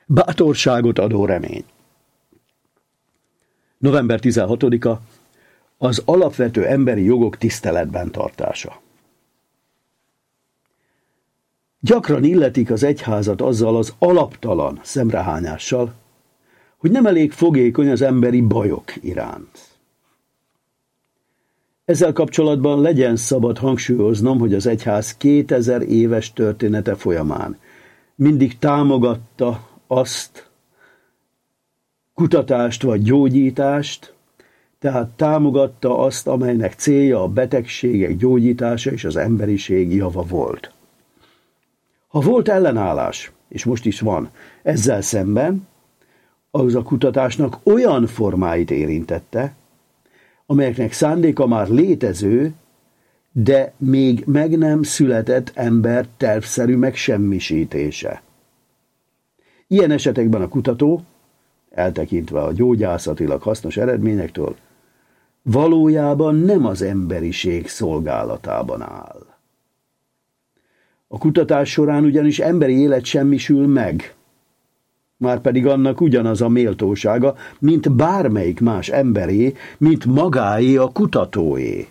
Bátorságot adó remény. November 16-a az alapvető emberi jogok tiszteletben tartása. Gyakran illetik az egyházat azzal az alaptalan szemrehányással, hogy nem elég fogékony az emberi bajok iránt. Ezzel kapcsolatban legyen szabad hangsúlyoznom, hogy az egyház 2000 éves története folyamán mindig támogatta azt, kutatást vagy gyógyítást, tehát támogatta azt, amelynek célja a betegségek gyógyítása és az emberiség java volt. Ha volt ellenállás, és most is van, ezzel szemben, az a kutatásnak olyan formáit érintette, amelyeknek szándéka már létező, de még meg nem született ember tervszerű megsemmisítése. Ilyen esetekben a kutató, eltekintve a gyógyászatilag hasznos eredményektől, valójában nem az emberiség szolgálatában áll. A kutatás során ugyanis emberi élet semmisül meg, márpedig annak ugyanaz a méltósága, mint bármelyik más emberé, mint magáé a kutatóé.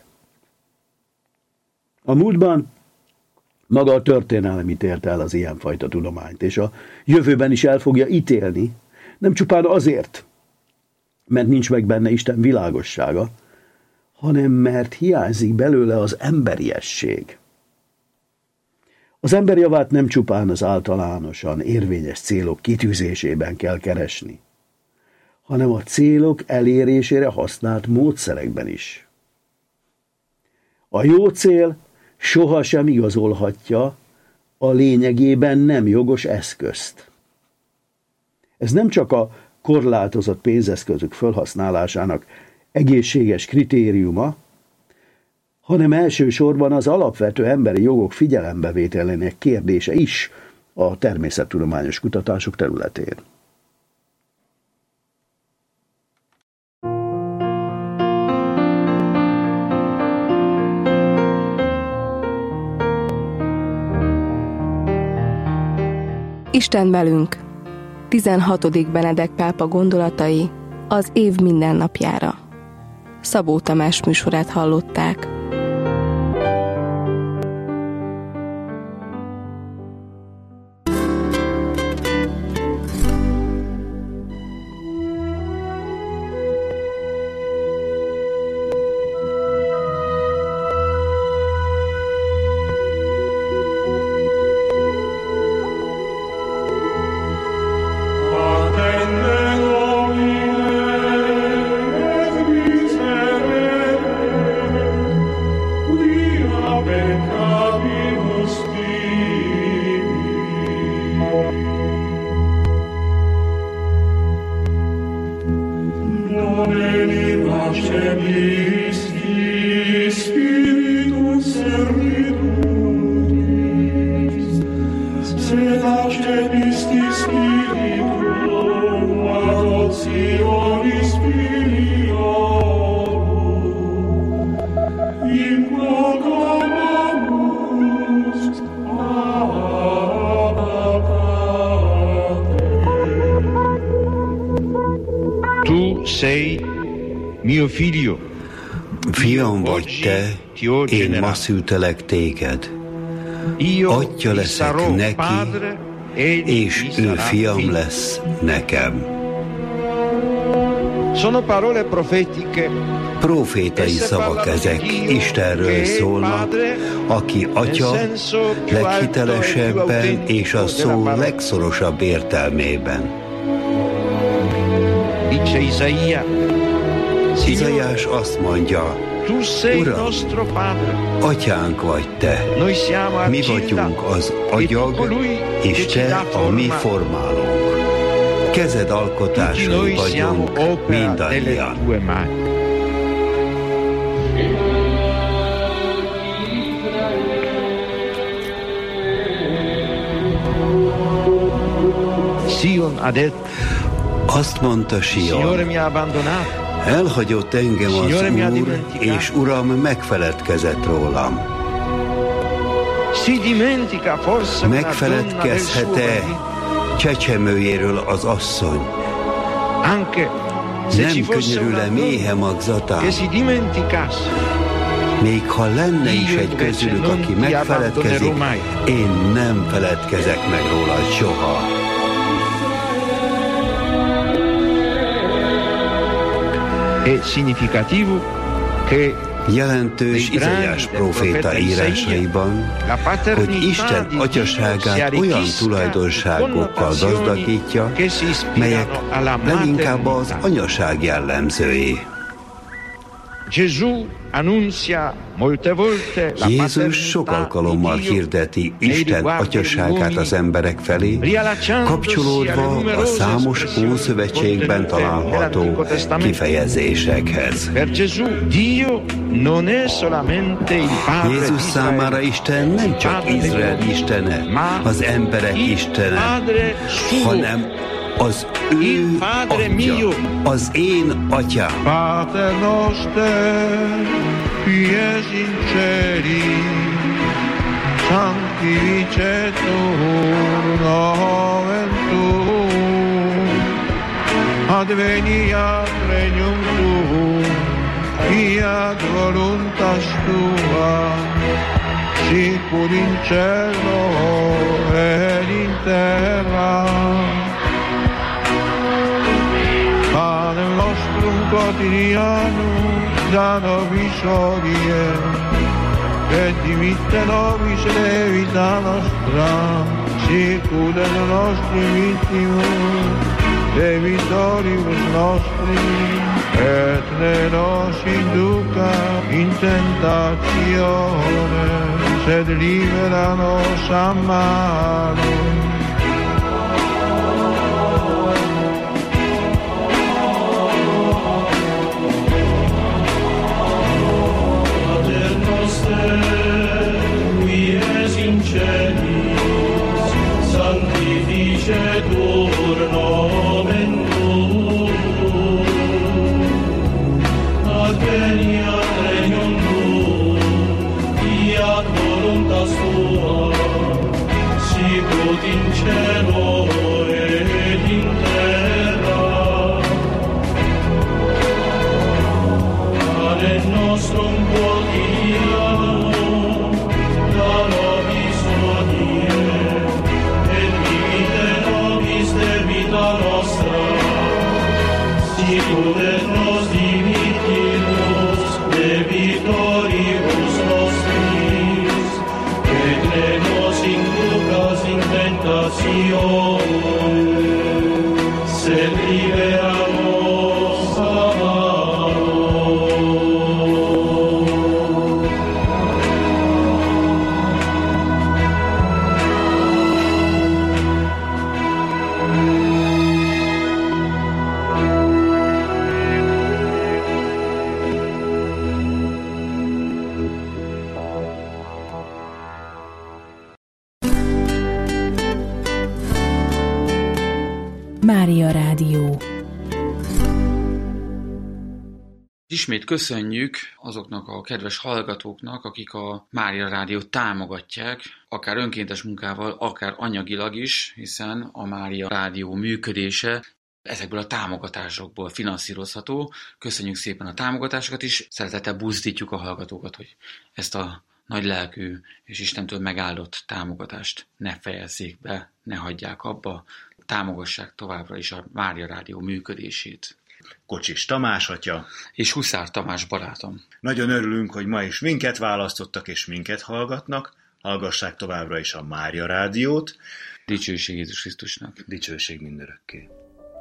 A múltban maga a történelem ítélte el az ilyenfajta tudományt, és a jövőben is el fogja ítélni, nem csupán azért, mert nincs meg benne Isten világossága, hanem mert hiányzik belőle az emberiesség. Az ember javát nem csupán az általánosan érvényes célok kitűzésében kell keresni, hanem a célok elérésére használt módszerekben is. A jó cél sohasem igazolhatja a lényegében nem jogos eszközt. Ez nem csak a korlátozott pénzeszközök felhasználásának egészséges kritériuma, hanem elsősorban az alapvető emberi jogok figyelembevételének kérdése is a természettudományos kutatások területén. Isten velünk. 16. Benedek pápa gondolatai az év mindennapjára. Szabó Tamás műsorát hallották. Fiam vagy te, én ma szültelek téged. Atya leszek neki, és ő fiam lesz nekem. Profétai szavak ezek, Istenről szólnak, aki Atya leghitelesebben és a szó legszorosabb értelmében. Izaiás azt mondja, Uram, Atyánk vagy te, mi vagyunk az agyag, és te a mi formálónk. Kezed alkotásai vagyunk mindannyian. Azt mondta Sion, elhagyott engem az Úr, és Uram megfeledkezett rólam. Megfeledkezhet-e csecsemőjéről az asszony. Nem könyörül-e méhe magzatán? Még ha lenne is egy közülük, aki megfeledkezik, én nem feledkezek meg róla soha. Jelentős Izaiás próféta írásaiban, hogy Isten atyaságát olyan tulajdonságokkal gazdagítja, melyek leginkább az anyaság jellemzői. Jézus sok alkalommal hirdeti Isten atyaságát az emberek felé, kapcsolódva a számos Ószövetségben található kifejezésekhez. Jézus számára Isten nem csak Izrael istene, az emberek istene, hanem az ő atya, az én atyám. Pater noster, qui es in celi, sanctificetur nomen tuum, adveniat regnum tuum, fiat voluntas tua, sicur in cielo et in terra. Panem nostrum quotidianum da nobis hodie, et dimitte nobis debita nostra, sicut et nostri vittimus debitoribus nostri, et ne nos induca in tentatione, sed libera nos a malo. Sanctificetur nomen tuum, adveniat regnum tuum, fiat voluntas tua, sicut in cielo et in terra. Panem nostrum quotidianum da nobis hodie, et dimitte nobis debita nostra, sicut et nos dimittimus debitoribus nostris, et ne nos inducas in tentatione, sed libera nos a malo. Mária Rádió. Ismét köszönjük azoknak a kedves hallgatóknak, akik a Mária Rádiót támogatják, akár önkéntes munkával, akár anyagilag is, hiszen a Mária Rádió működése ezekből a támogatásokból finanszírozható. Köszönjük szépen a támogatásokat is, szeretettel buzdítjuk a hallgatókat, hogy ezt a nagy lelkű és Istentől megáldott támogatást ne fejezzék be, ne hagyják abba, támogassák továbbra is a Mária Rádió működését. Kocsis Tamás atya. És Huszár Tamás barátom. Nagyon örülünk, hogy ma is minket választottak és minket hallgatnak. Hallgassák továbbra is a Mária Rádiót. Dicsőség Jézus Krisztusnak. Dicsőség mindörökké.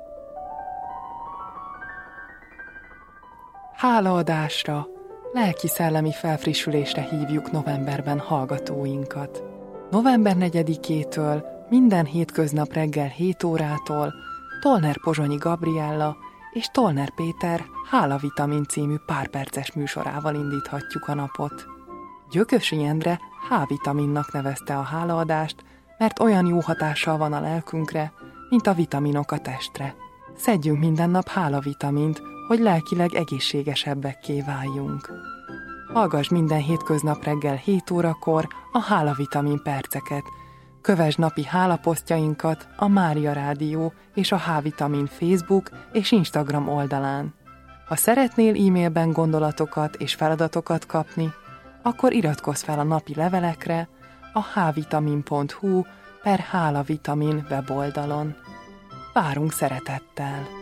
Hálaadásra, lelki-szellemi felfrissülésre hívjuk novemberben hallgatóinkat. November 4-től minden hétköznap reggel 7 órától Tolner Pozsonyi Gabriella és Tolner Péter Hálavitamin című párperces műsorával indíthatjuk a napot. Gyökösi Endre H-vitaminnak nevezte a hálaadást, mert olyan jó hatással van a lelkünkre, mint a vitaminok a testre. Szedjünk minden nap hálavitamint, hogy lelkileg egészségesebbekké váljunk. Hallgass minden hétköznap reggel 7 órakor a Hálavitamin perceket, Kövesd napi hálaposztjainkat a Mária Rádió és a H-vitamin Facebook és Instagram oldalán. Ha szeretnél e-mailben gondolatokat és feladatokat kapni, akkor iratkozz fel a napi levelekre a hvitamin.hu/hálavitamin weboldalon. Várunk szeretettel!